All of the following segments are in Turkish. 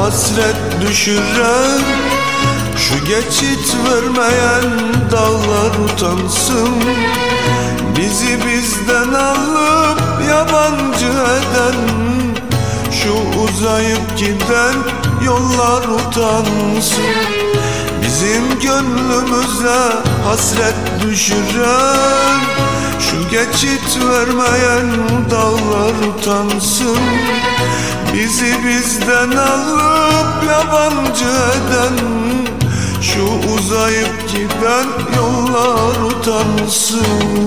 hasret düşüren, şu geçit vermeyen dağlar utansın. Bizi bizden alıp yabancı eden, şu uzayıp giden yollar utansın. Bizim gönlümüze hasret düşüren, şu geçit vermeyen dağlar utansın. Bizi bizden alıp yabancı eden, şu uzayıp giden yollar utansın.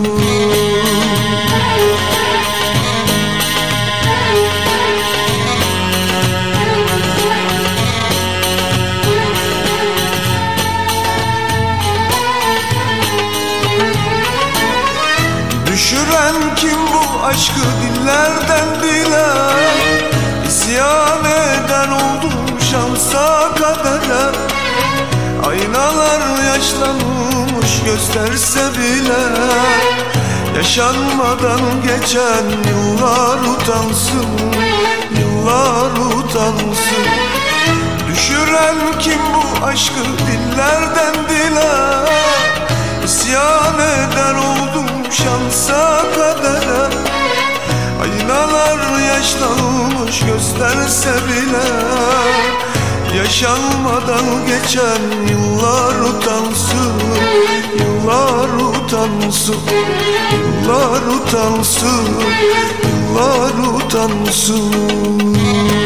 Düşüren kim bu aşkı dillerden dile? İsyan eden oldum şansa kadere. Aynalar yaşlanmış gösterse bile, yaşanmadan geçen yıllar utansın, yıllar utansın. Düşüren kim bu aşkı dillerden dile? İsyan eder oldum şansa kadere. Aynalar yaşlanmış gösterse bile, yaşanmadan geçen yıllar utansın, yıllar utansın, yıllar utansın, yıllar utansın.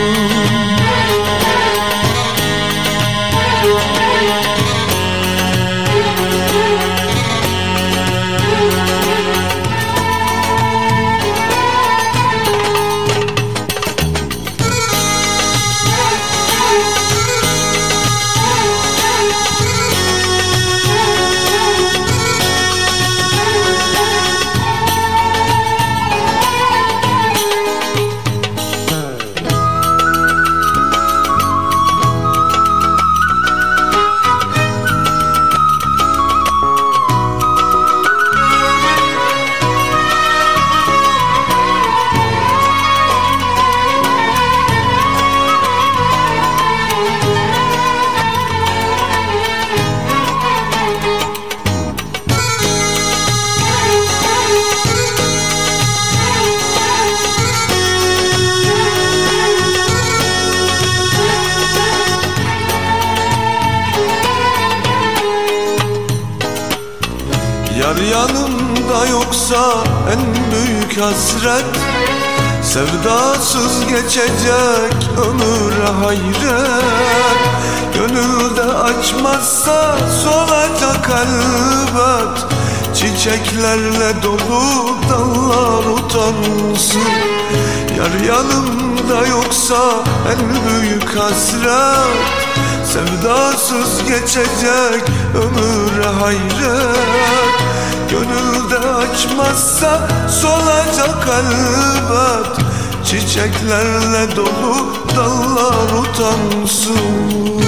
Yar yanımda yoksa en büyük hasret, sevdasız geçecek ömür hayret. Gönülde açmazsa solacak elbet, çiçeklerle dolu dallar utansın. Yar yanımda yoksa en büyük hasret, sevdasız geçecek ömür hayret. Gönülde açmazsa solacak elbet, çiçeklerle dolu dallar utansın.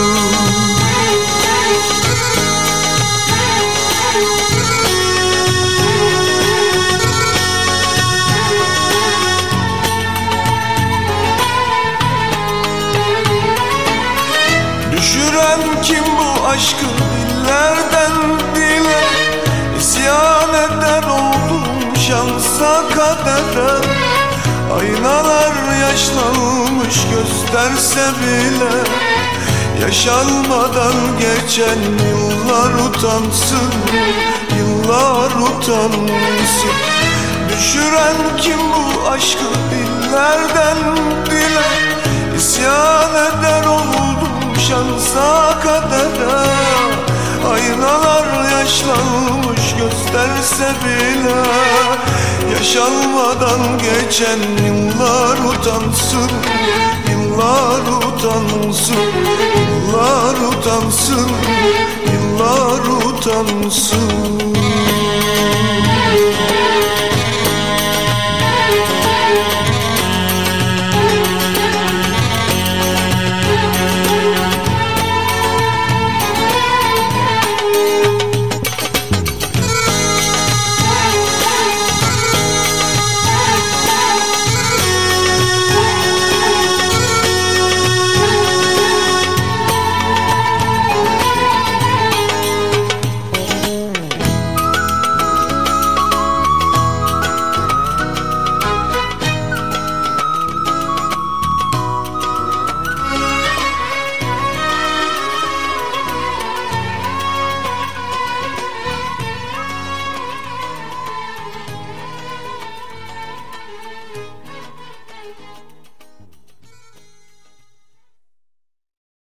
Düşüren kim bu aşkı dillerden dile? İsyan eder oldum şansa kadere. Aynalar yaşlanmış gösterse bile, yaşanmadan geçen yıllar utansın, yıllar utansın. Düşüren kim bu aşkı dillerden dile? İsyan eder oldum şansa kadere. Aynalar yaşlanmış gösterse bile, yaşanmadan geçen yıllar utansın, yıllar utansın, yıllar utansın, yıllar utansın.